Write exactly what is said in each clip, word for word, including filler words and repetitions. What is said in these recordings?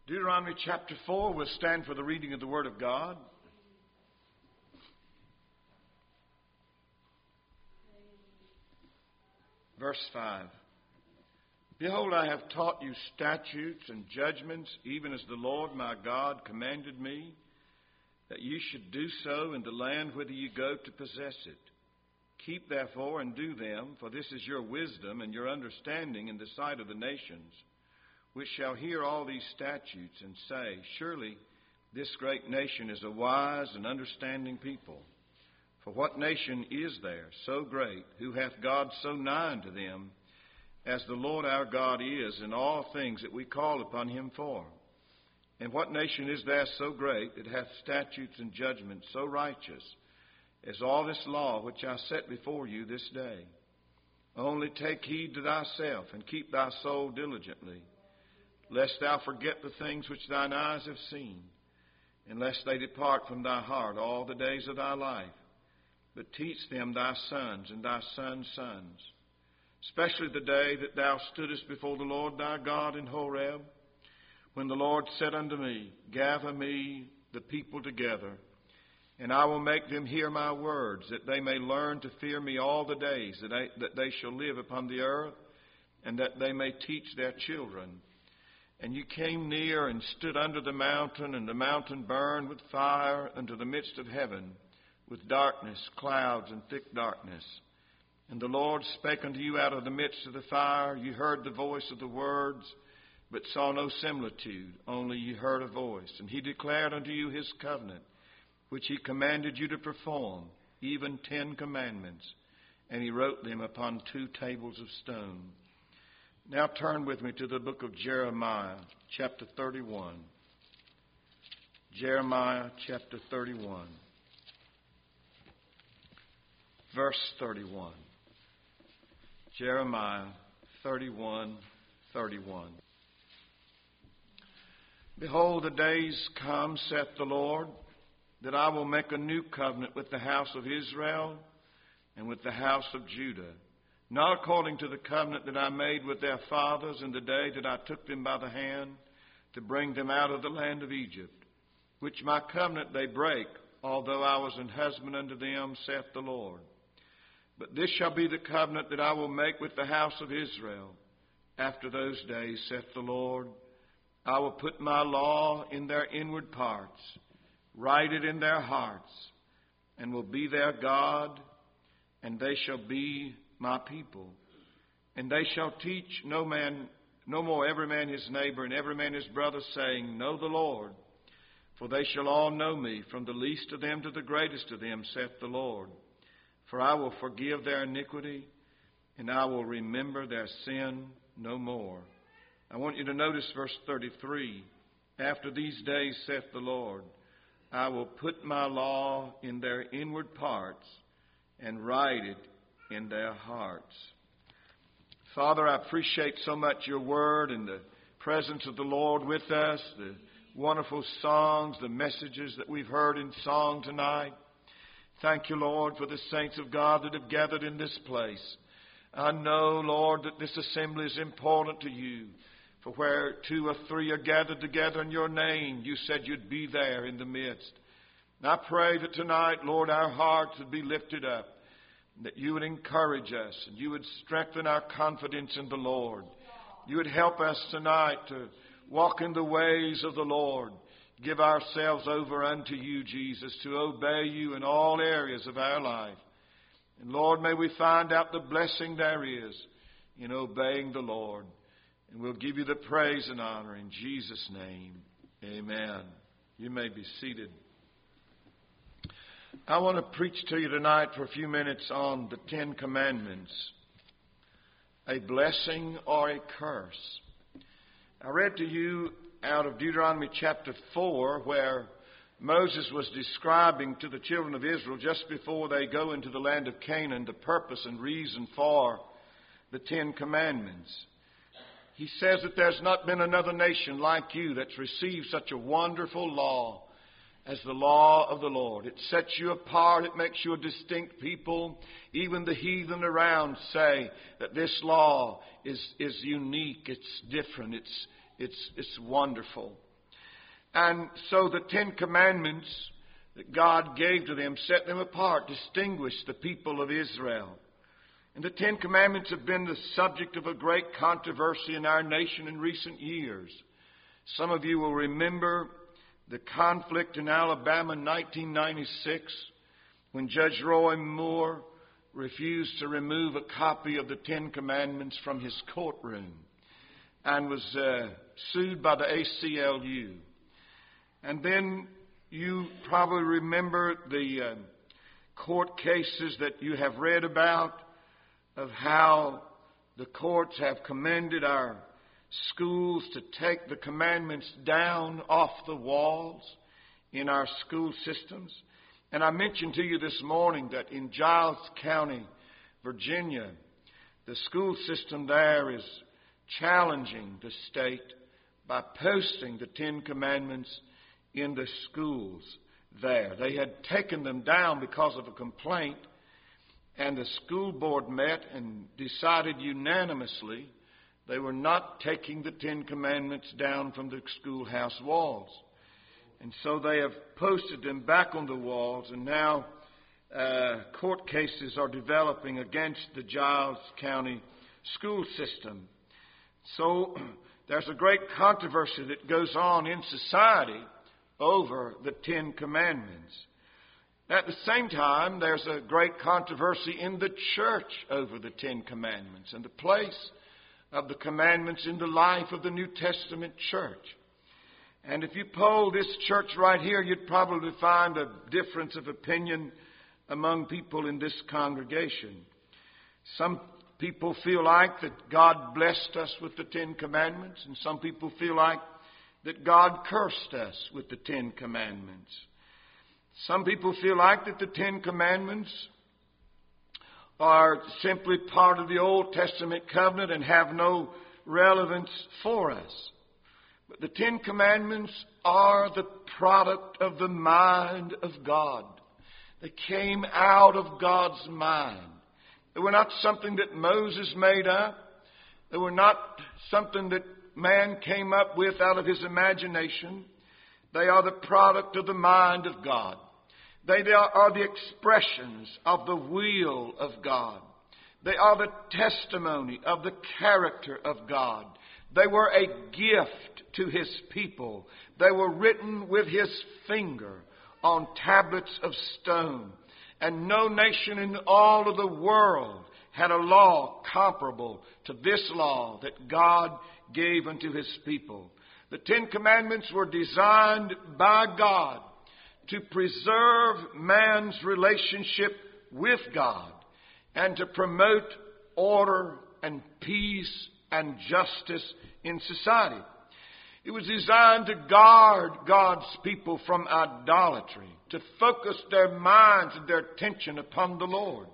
Deuteronomy chapter four will stand for the reading of the Word of God. Verse five. Behold, I have taught you statutes and judgments, even as the Lord my God commanded me, that you should do so in the land whither you go to possess it. Keep therefore and do them, for this is your wisdom and your understanding in the sight of the nations, which shall hear all these statutes and say, Surely this great nation is a wise and understanding people. For what nation is there so great, who hath God so nigh unto them, as the Lord our God is in all things that we call upon him for? And what nation is there so great, that hath statutes and judgments so righteous, as all this law which I set before you this day? Only take heed to thyself, and keep thy soul diligently, lest thou forget the things which thine eyes have seen, and lest they depart from thy heart all the days of thy life. But teach them thy sons and thy sons' sons, especially the day that thou stoodest before the Lord thy God in Horeb, when the Lord said unto me, Gather me the people together, and I will make them hear my words, that they may learn to fear me all the days that, I, that they shall live upon the earth, and that they may teach their children. And you came near and stood under the mountain, and the mountain burned with fire unto the midst of heaven, with darkness, clouds, and thick darkness. And the Lord spake unto you out of the midst of the fire. You heard the voice of the words, but saw no similitude, only you heard a voice. And he declared unto you his covenant, which he commanded you to perform, even ten commandments. And he wrote them upon two tables of stone. Now turn with me to the book of Jeremiah, chapter thirty-one. Jeremiah, chapter thirty-one. Verse thirty-one. Jeremiah thirty-one, thirty-one. Behold, the days come, saith the Lord, that I will make a new covenant with the house of Israel and with the house of Judah, not according to the covenant that I made with their fathers in the day that I took them by the hand to bring them out of the land of Egypt, which my covenant they break, although I was an husband unto them, saith the Lord. But this shall be the covenant that I will make with the house of Israel. After those days, saith the Lord, I will put my law in their inward parts, write it in their hearts, and will be their God, and they shall be my people. And they shall teach no man, no more every man his neighbor and every man his brother, saying, Know the Lord. For they shall all know me, from the least of them to the greatest of them, saith the Lord. For I will forgive their iniquity, and I will remember their sin no more. I want you to notice verse thirty-three. After these days, saith the Lord, I will put my law in their inward parts and write it in their hearts. Father, I appreciate so much your word and the presence of the Lord with us, the wonderful songs, the messages that we've heard in song tonight. Thank you, Lord, for the saints of God that have gathered in this place. I know, Lord, that this assembly is important to you. For where two or three are gathered together in your name, you said you'd be there in the midst. And I pray that tonight, Lord, our hearts would be lifted up, that you would encourage us, and you would strengthen our confidence in the Lord. You would help us tonight to walk in the ways of the Lord. Give ourselves over unto you, Jesus, to obey you in all areas of our life. And Lord, may we find out the blessing there is in obeying the Lord. And we'll give you the praise and honor in Jesus' name. Amen. You may be seated. I want to preach to you tonight for a few minutes on the Ten Commandments. A blessing or a curse. I read to you out of Deuteronomy chapter four, where Moses was describing to the children of Israel just before they go into the land of Canaan the purpose and reason for the Ten Commandments. He says that there's not been another nation like you that's received such a wonderful law as the law of the Lord. It sets you apart. It makes you a distinct people. Even the heathen around say that this law is, is unique. It's different. It's It's, it's wonderful. And so the Ten Commandments that God gave to them set them apart, distinguished the people of Israel. And the Ten Commandments have been the subject of a great controversy in our nation in recent years. Some of you will remember the conflict in Alabama in nineteen ninety-six when Judge Roy Moore refused to remove a copy of the Ten Commandments from his courtroom and was uh, sued by the A C L U. And then you probably remember the uh, court cases that you have read about of how the courts have commended our schools to take the commandments down off the walls in our school systems. And I mentioned to you this morning that in Giles County, Virginia, the school system there is challenging the state by posting the Ten Commandments in the schools there. They had taken them down because of a complaint, and the school board met and decided unanimously they were not taking the Ten Commandments down from the schoolhouse walls. And so they have posted them back on the walls, and now uh, court cases are developing against the Giles County school system. So there's a great controversy that goes on in society over the Ten Commandments. At the same time, there's a great controversy in the church over the Ten Commandments and the place of the commandments in the life of the New Testament church. And if you poll this church right here, you'd probably find a difference of opinion among people in this congregation. Some people feel like that God blessed us with the Ten Commandments, and some people feel like that God cursed us with the Ten Commandments. Some people feel like that the Ten Commandments are simply part of the Old Testament covenant and have no relevance for us. But the Ten Commandments are the product of the mind of God. They came out of God's mind. They were not something that Moses made up. They were not something that man came up with out of his imagination. They are the product of the mind of God. They are the expressions of the will of God. They are the testimony of the character of God. They were a gift to His people. They were written with His finger on tablets of stone. And no nation in all of the world had a law comparable to this law that God gave unto His people. The Ten Commandments were designed by God to preserve man's relationship with God and to promote order and peace and justice in society. It was designed to guard God's people from idolatry, to focus their minds and their attention upon the Lord.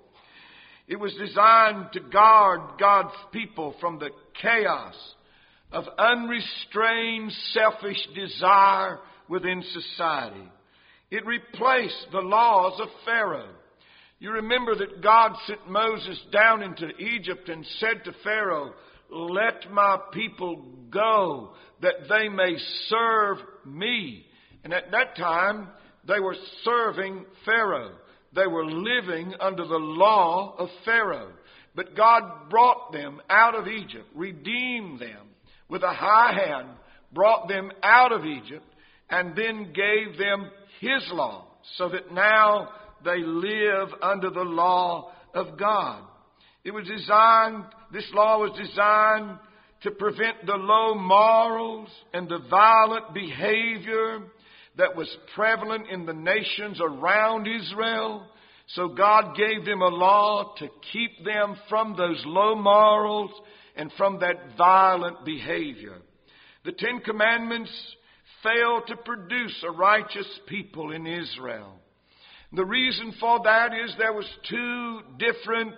It was designed to guard God's people from the chaos of unrestrained selfish desire within society. It replaced the laws of Pharaoh. You remember that God sent Moses down into Egypt and said to Pharaoh, "Let my people go, that they may serve me." And at that time, they were serving Pharaoh. They were living under the law of Pharaoh. But God brought them out of Egypt, redeemed them with a high hand, brought them out of Egypt, and then gave them His law, so that now they live under the law of God. It was designed, this law was designed to prevent the low morals and the violent behavior that was prevalent in the nations around Israel. So God gave them a law to keep them from those low morals and from that violent behavior. The Ten Commandments failed to produce a righteous people in Israel. The reason for that is there was two different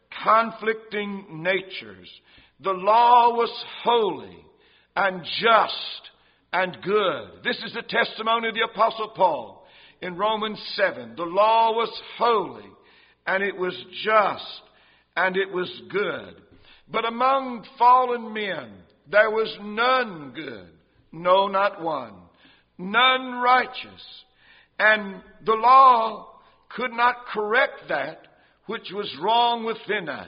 conflicting natures. The law was holy and just and good. This is the testimony of the Apostle Paul in Romans seven. The law was holy and it was just and it was good. But among fallen men there was none good, no, not one. none righteous. And the law could not correct that which was wrong within us.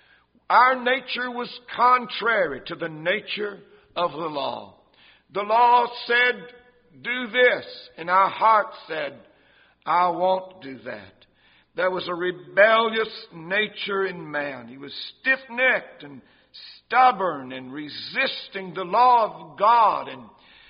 Our nature was contrary to the nature of the law. The law said, do this, and our heart said, I won't do that. There was a rebellious nature in man. He was stiff-necked and stubborn and resisting the law of God and,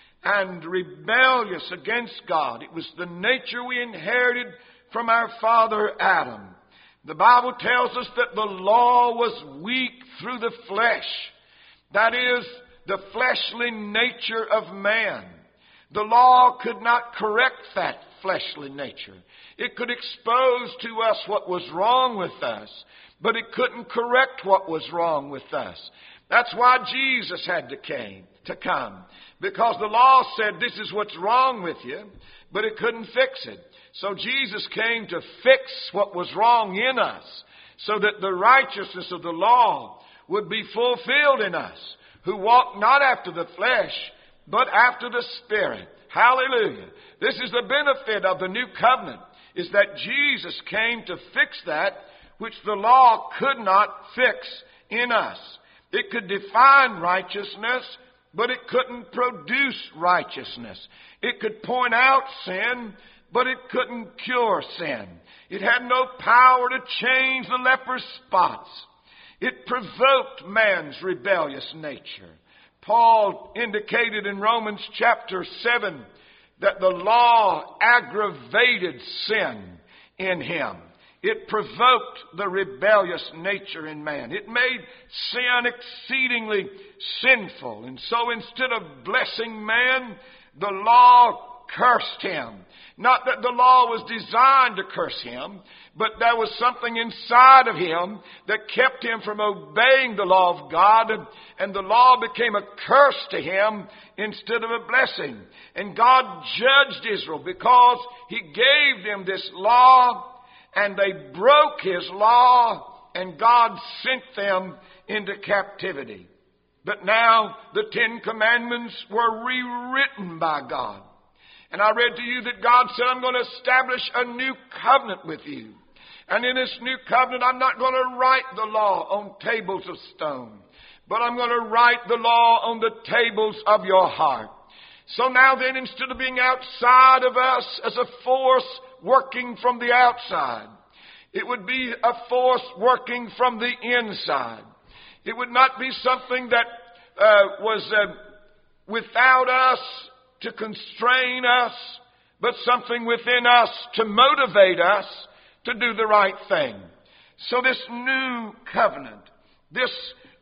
and rebellious against God. It was the nature we inherited from our father Adam. The Bible tells us that the law was weak through the flesh. That is, the fleshly nature of man. The law could not correct that fleshly nature. It could expose to us what was wrong with us, but it couldn't correct what was wrong with us. That's why Jesus had to came to come, because the law said this is what's wrong with you, but it couldn't fix it. So Jesus came to fix what was wrong in us, so that the righteousness of the law would be fulfilled in us, who walk not after the flesh, but after the Spirit. Hallelujah. This is the benefit of the new covenant, is that Jesus came to fix that which the law could not fix in us. It could define righteousness, but it couldn't produce righteousness. It could point out sin, but it couldn't cure sin. It had no power to change the leper's spots. It provoked man's rebellious nature. Paul indicated in Romans chapter seven that the law aggravated sin in him. It provoked the rebellious nature in man. It made sin exceedingly sinful. And so instead of blessing man, the law cursed him. Not that the law was designed to curse him, but there was something inside of him that kept him from obeying the law of God, and the law became a curse to him instead of a blessing. And God judged Israel because He gave them this law, and they broke His law, and God sent them into captivity. But now the Ten Commandments were rewritten by God. And I read to you that God said, I'm going to establish a new covenant with you. And in this new covenant, I'm not going to write the law on tables of stone, but I'm going to write the law on the tables of your heart. So now then, instead of being outside of us as a force working from the outside, it would be a force working from the inside. It would not be something that uh, was uh, without us to constrain us, but something within us to motivate us to do the right thing. So this new covenant, this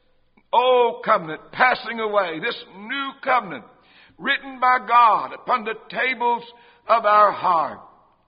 old covenant passing away, this new covenant written by God upon the tables of our heart.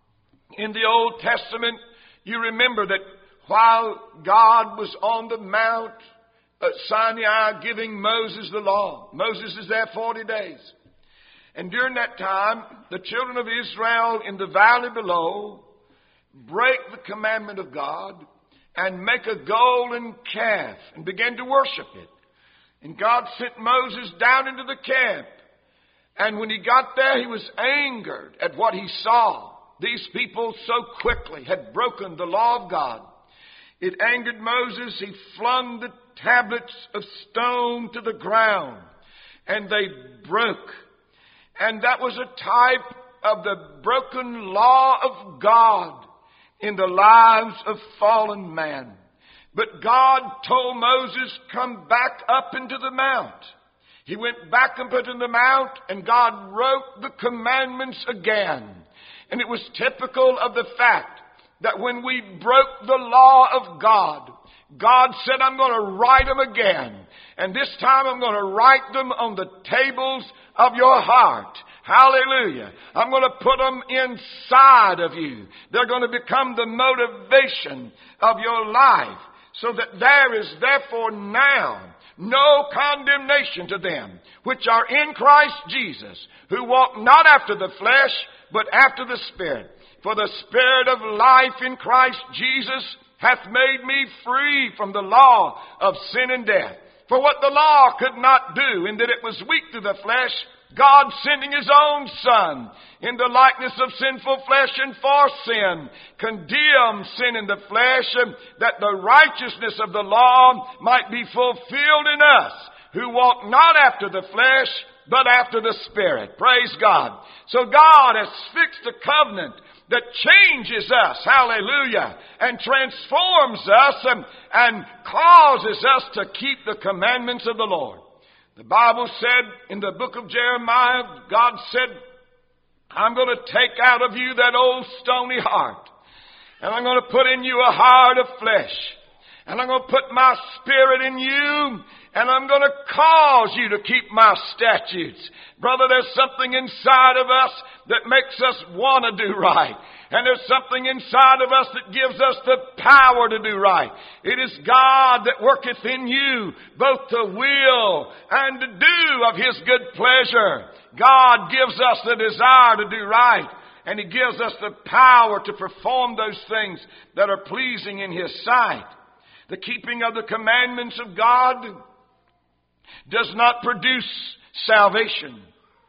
In the Old Testament, you remember that while God was on the Mount at Sinai giving Moses the law, Moses is there forty days. And during that time, the children of Israel in the valley below break the commandment of God and make a golden calf and begin to worship it. And God sent Moses down into the camp. And when he got there, he was angered at what he saw. These people so quickly had broken the law of God. It angered Moses. He flung the tablets of stone to the ground, and they broke. And that was a type of the broken law of God in the lives of fallen man. But God told Moses, come back up into the mount. He went back up into the mount, and God wrote the commandments again. And it was typical of the fact that when we broke the law of God, God said, I'm going to write them again. And this time I'm going to write them on the tables of your heart. Hallelujah. I'm going to put them inside of you. They're going to become the motivation of your life, so that there is therefore now no condemnation to them which are in Christ Jesus, who walk not after the flesh, but after the Spirit. For the Spirit of life in Christ Jesus hath made me free from the law of sin and death. For what the law could not do, in that it was weak through the flesh, God sending His own Son in the likeness of sinful flesh and for sin, condemned sin in the flesh, that the righteousness of the law might be fulfilled in us, who walk not after the flesh, but after the Spirit. Praise God. So God has fixed a covenant that changes us, hallelujah, and transforms us and, and causes us to keep the commandments of the Lord. The Bible said in the book of Jeremiah, God said, I'm going to take out of you that old stony heart, and I'm going to put in you a heart of flesh, and I'm going to put my Spirit in you, and I'm going to cause you to keep my statutes. Brother, there's something inside of us that makes us want to do right. And there's something inside of us that gives us the power to do right. It is God that worketh in you both to will and to do of His good pleasure. God gives us the desire to do right. And He gives us the power to perform those things that are pleasing in His sight. The keeping of the commandments of God does not produce salvation.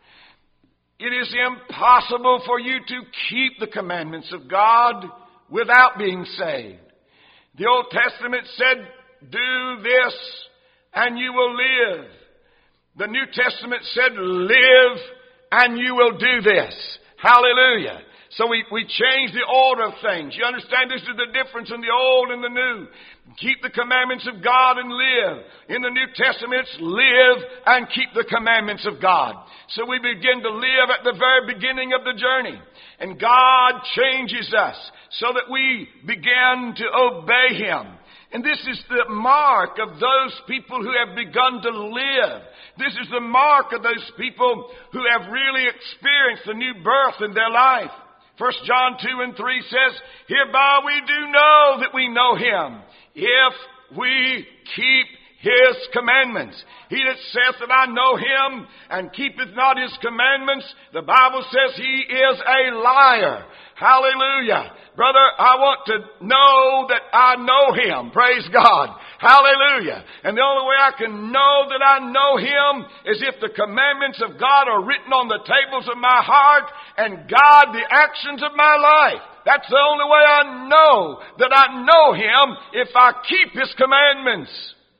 It is impossible for you to keep the commandments of God without being saved. The Old Testament said, do this and you will live. The New Testament said, live and you will do this. Hallelujah. So we, we change the order of things. You understand, this is the difference in the old and the new. Keep the commandments of God and live. In the New Testament, it's live and keep the commandments of God. So we begin to live at the very beginning of the journey. And God changes us so that we begin to obey Him. And this is the mark of those people who have begun to live. This is the mark of those people who have really experienced the new birth in their life. First John two and three says, hereby we do know that we know Him, if we keep His commandments. He that saith that I know Him and keepeth not His commandments, the Bible says he is a liar. Hallelujah. Brother, I want to know that I know Him. Praise God. Hallelujah. And the only way I can know that I know Him is if the commandments of God are written on the tables of my heart and guide the actions of my life. That's the only way I know that I know Him, if I keep His commandments.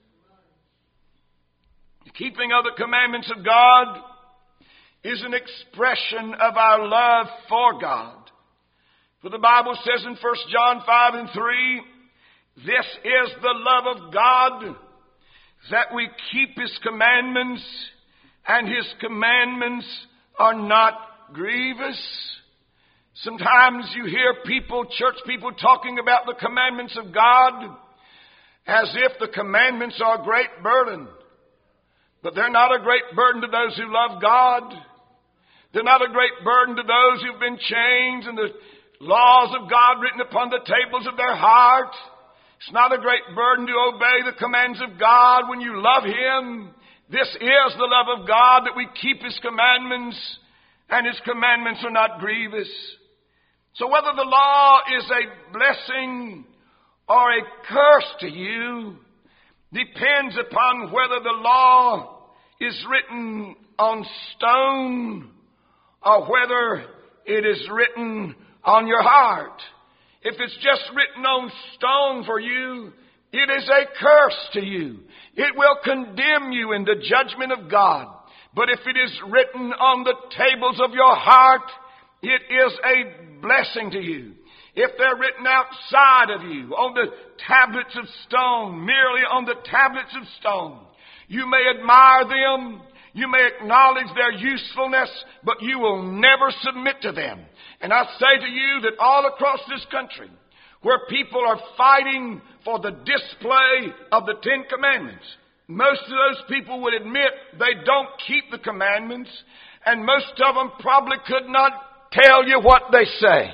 The keeping of the commandments of God is an expression of our love for God. For the Bible says in First John five and three, this is the love of God, that we keep His commandments, and His commandments are not grievous. Sometimes you hear people, church people, talking about the commandments of God as if the commandments are a great burden. But they're not a great burden to those who love God. They're not a great burden to those who've been changed and the laws of God written upon the tables of their heart. It's not a great burden to obey the commands of God when you love Him. This is the love of God, that we keep His commandments, and His commandments are not grievous. So whether the law is a blessing or a curse to you depends upon whether the law is written on stone or whether it is written on your heart. If it's just written on stone for you, it is a curse to you. It will condemn you in the judgment of God. But if it is written on the tables of your heart, it is a blessing to you. If they're written outside of you, on the tablets of stone, merely on the tablets of stone, you may admire them, you may acknowledge their usefulness, but you will never submit to them. And I say to you that all across this country, where people are fighting for the display of the Ten Commandments, most of those people would admit they don't keep the commandments, and most of them probably could not tell you what they say.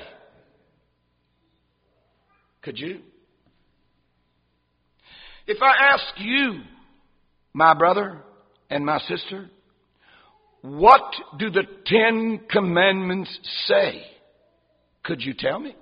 Could you? If I ask you, my brother and my sister, what do the Ten Commandments say? Could you tell me?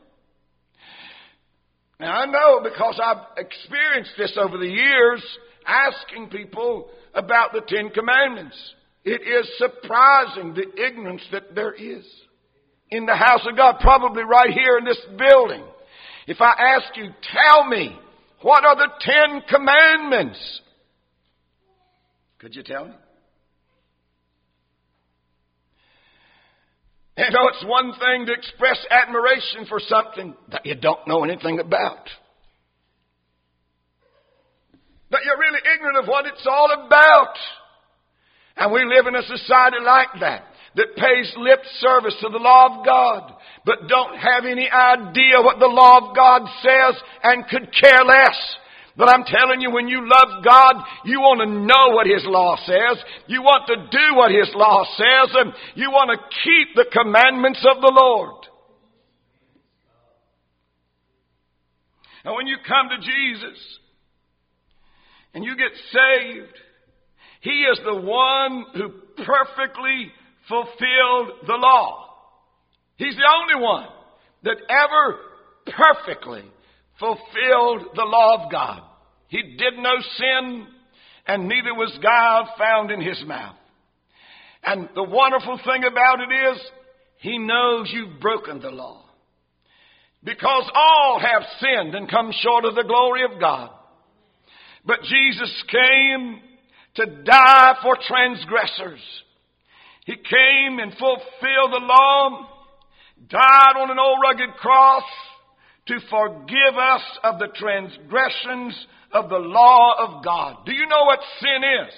Now I know, because I've experienced this over the years, asking people about the Ten Commandments. It is surprising the ignorance that there is in the house of God, probably right here in this building. If I ask you, tell me, what are the Ten Commandments? Could you tell me? You know, it's one thing to express admiration for something that you don't know anything about. That you're really ignorant of what it's all about. And we live in a society like that, that pays lip service to the law of God, but don't have any idea what the law of God says and could care less. But I'm telling you, when you love God, you want to know what His law says. You want to do what His law says. And you want to keep the commandments of the Lord. And when you come to Jesus and you get saved, He is the one who perfectly fulfilled the law. He's the only one that ever perfectly fulfilled the law of God. He did no sin, and neither was guile found in His mouth. And the wonderful thing about it is, He knows you've broken the law. Because all have sinned and come short of the glory of God. But Jesus came to die for transgressors. He came and fulfilled the law, died on an old rugged cross to forgive us of the transgressions of the law of God. Do you know what sin is?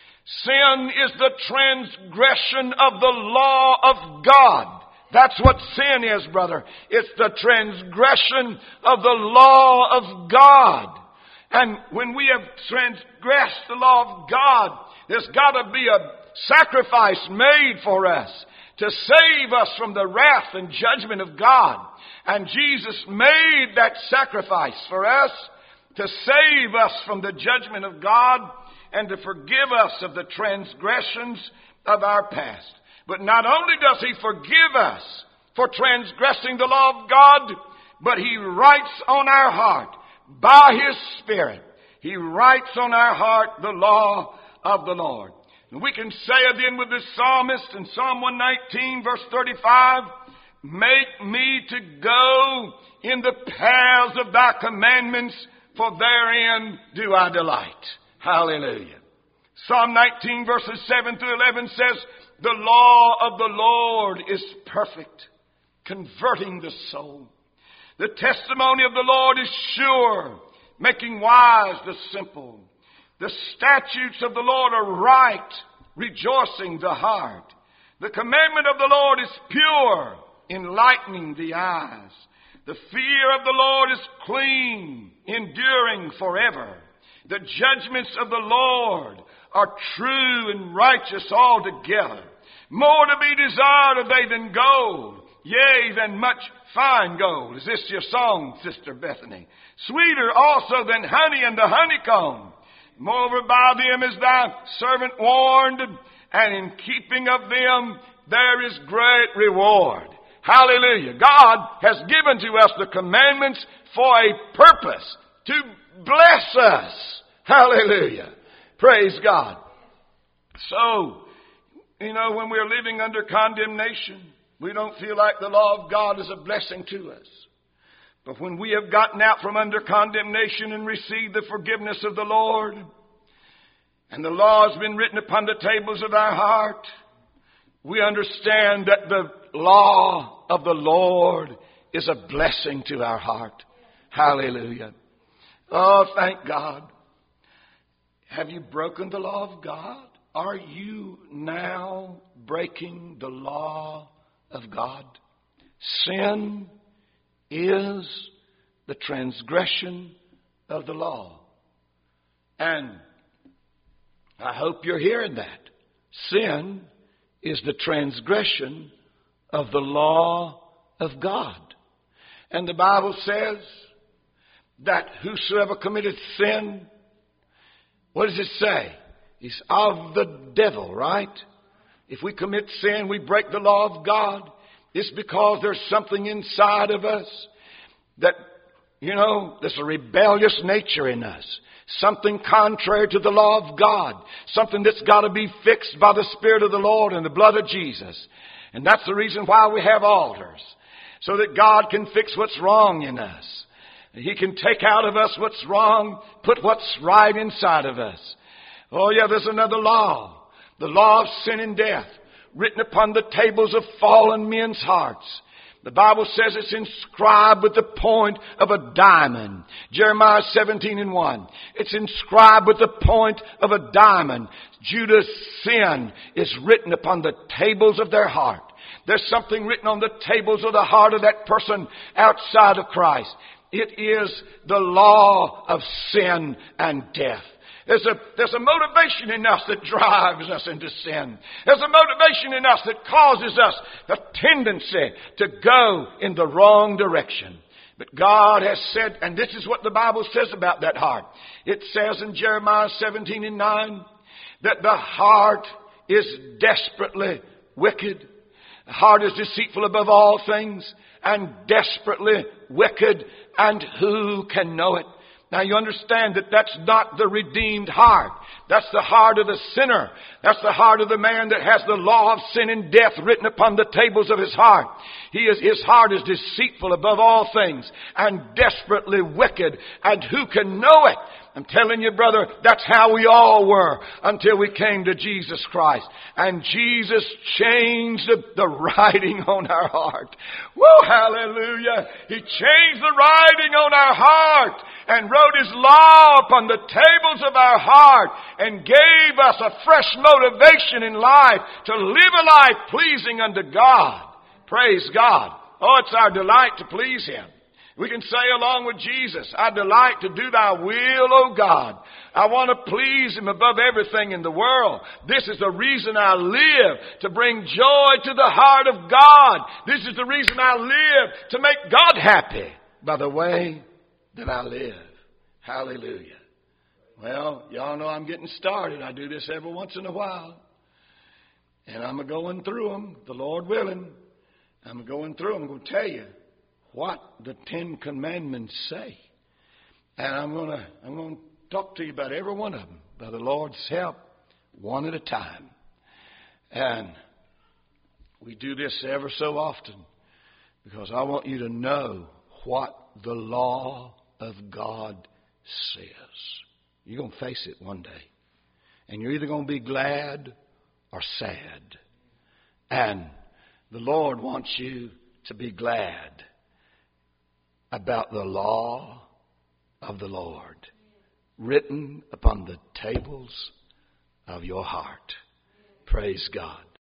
Sin is the transgression of the law of God. That's what sin is, brother. It's the transgression of the law of God. And when we have transgressed the law of God, there's got to be a sacrifice made for us to save us from the wrath and judgment of God. And Jesus made that sacrifice for us to save us from the judgment of God and to forgive us of the transgressions of our past. But not only does He forgive us for transgressing the law of God, but He writes on our heart, by His Spirit, He writes on our heart the law of the Lord. And we can say again with the psalmist in Psalm one nineteen verse thirty-five, make me to go in the paths of Thy commandments, for therein do I delight. Hallelujah. Psalm nineteen verses seven through eleven says, the law of the Lord is perfect, converting the soul. The testimony of the Lord is sure, making wise the simple. The statutes of the Lord are right, rejoicing the heart. The commandment of the Lord is pure, enlightening the eyes. The fear of the Lord is clean, enduring forever. The judgments of the Lord are true and righteous altogether. More to be desired are they than gold, yea, than much fine gold. Is this your song, Sister Bethany? Sweeter also than honey and the honeycomb. Moreover, by them is thy servant warned, and in keeping of them there is great reward. Hallelujah. God has given to us the commandments for a purpose, to bless us. Hallelujah. Praise God. So, you know, when we're living under condemnation, we don't feel like the law of God is a blessing to us. But when we have gotten out from under condemnation and received the forgiveness of the Lord, and the law has been written upon the tables of our heart, we understand that the law of the Lord is a blessing to our heart. Hallelujah. Oh, thank God. Have you broken the law of God? Are you now breaking the law of God? Sin is the transgression of the law. And I hope you're hearing that. Sin is the transgression of the law of God. And the Bible says that whosoever committeth sin, what does it say? It's of the devil, right? If we commit sin, we break the law of God. It's because there's something inside of us that, you know, there's a rebellious nature in us. something contrary to the law of God, something that's got to be fixed by the Spirit of the Lord and the blood of Jesus. And that's the reason why we have altars, so that God can fix what's wrong in us. He can take out of us what's wrong, put what's right inside of us. Oh yeah, there's another law, the law of sin and death, written upon the tables of fallen men's hearts. The Bible says it's inscribed with the point of a diamond. Jeremiah seventeen and one. It's inscribed with the point of a diamond. Judah's sin is written upon the tables of their heart. There's something written on the tables of the heart of that person outside of Christ. It is the law of sin and death. There's a, there's a motivation in us that drives us into sin. There's a motivation in us that causes us the tendency to go in the wrong direction. But God has said, and this is what the Bible says about that heart. It says in Jeremiah seventeen and nine, that the heart is desperately wicked. The heart is deceitful above all things and desperately wicked. And who can know it? Now you understand that that's not the redeemed heart. That's the heart of the sinner. That's the heart of the man that has the law of sin and death written upon the tables of his heart. He is, his heart is deceitful above all things and desperately wicked. And who can know it? I'm telling you, brother, that's how we all were until we came to Jesus Christ. And Jesus changed the, the writing on our heart. Whoa, hallelujah. He changed the writing on our heart and wrote His law upon the tables of our heart and gave us a fresh motivation in life to live a life pleasing unto God. Praise God. Oh, it's our delight to please Him. We can say along with Jesus, I delight to do Thy will, O God. I want to please Him above everything in the world. This is the reason I live, to bring joy to the heart of God. This is the reason I live, to make God happy by the way that I live. Hallelujah. Well, y'all know I'm getting started. I do this every once in a while. And I'm going through them, the Lord willing. I'm going through them. I'm going to tell you what the Ten Commandments say. And I'm going to I'm going to talk to you about every one of them by the Lord's help, one at a time. And we do this ever so often because I want you to know what the law of God says. You're going to face it one day. And you're either going to be glad or sad. And the Lord wants you to be glad about the law of the Lord written upon the tables of your heart. Praise God.